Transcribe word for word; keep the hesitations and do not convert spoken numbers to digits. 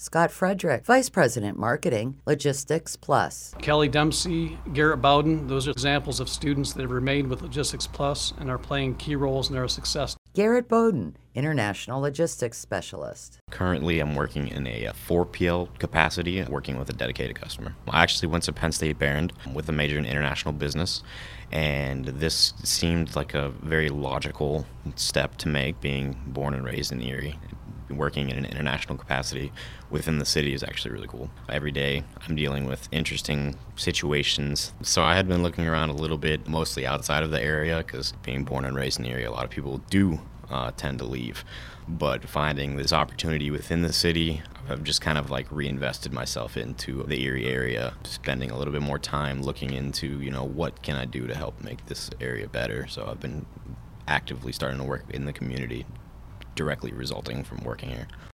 Scott Frederick, Vice President Marketing, Logistics Plus. Kelly Dempsey, Garrett Bowden, those are examples of students that have remained with Logistics Plus and are playing key roles in their success. Garrett Bowden, International Logistics Specialist. Currently, I'm working in a four P L capacity, working with a dedicated customer. I actually went to Penn State Barron with a major in international business, and this seemed like a very logical step to make, being born and raised in Erie. Working in an international capacity within the city is actually really cool. Every day I'm dealing with interesting situations. So I had been looking around a little bit, mostly outside of the area, because being born and raised in the area, a lot of people do uh, tend to leave. But finding this opportunity within the city, I've just kind of like reinvested myself into the Erie area, spending a little bit more time looking into, you know, what can I do to help make this area better. So I've been actively starting to work in the community, directly resulting from working here.